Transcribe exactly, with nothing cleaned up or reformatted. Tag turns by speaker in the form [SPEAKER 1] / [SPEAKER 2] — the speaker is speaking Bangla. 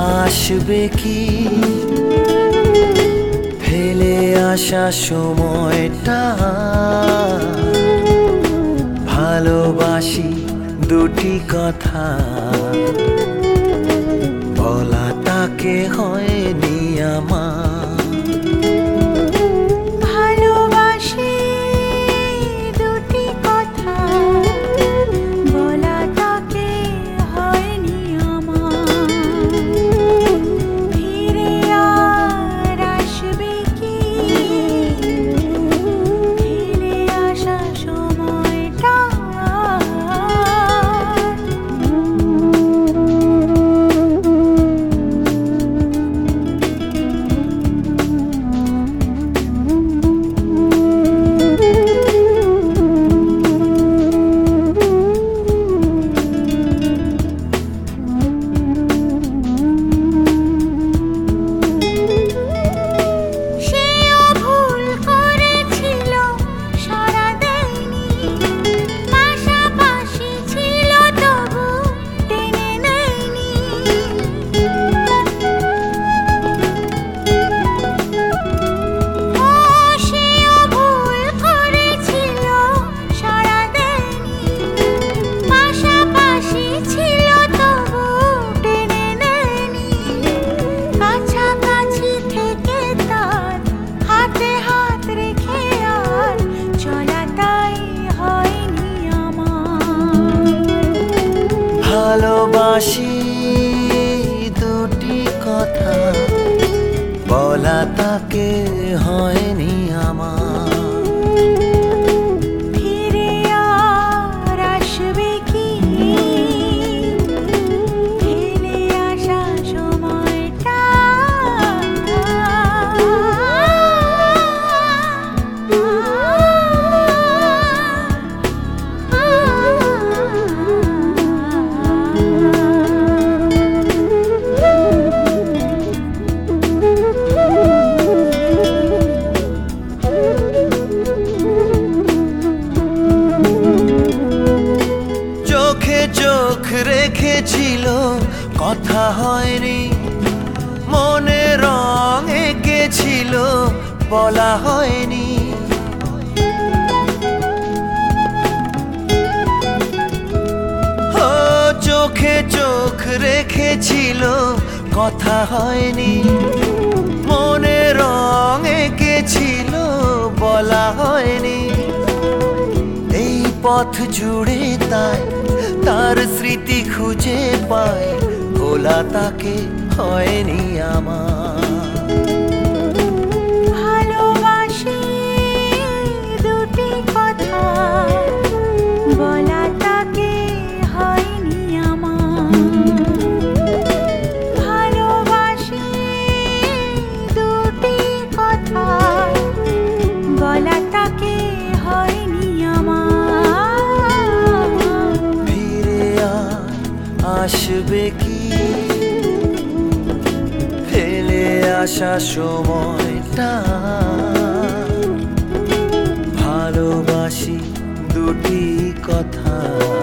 [SPEAKER 1] আসবে কি ফেলে আসা সময়টা, ভালোবাসি দুটি কথা বলা তাকে হয়নি আমার। ভালোবাসি দুটি কথা বলা তাকে হয়নি আমার।
[SPEAKER 2] ফিরে আর আসবে কি ফেলে আসা সময়টা,
[SPEAKER 1] চোখ রেখেছিল কথা হয়নি, মনে রং এঁকেছিল বলা হয়নি। ও চোখে চোখ রেখেছিল কথা হয়নি, মনে রং এঁকেছিল বলা হয়নি। এই পথ জুড়ে তাই তার স্মৃতি খুঁজে পাই, ভোলা তাকে হয়নি আমার।
[SPEAKER 2] ভালোবাসি দুটি কথা বলা তাকে হয়নি আমার। ভালোবাসি দুটি কথা বলা তাকে হয়নি আমার।
[SPEAKER 1] ফিরে আর আসবে কি ফেলে আসা সময়টা, ভালোবাসি দুটি কথা।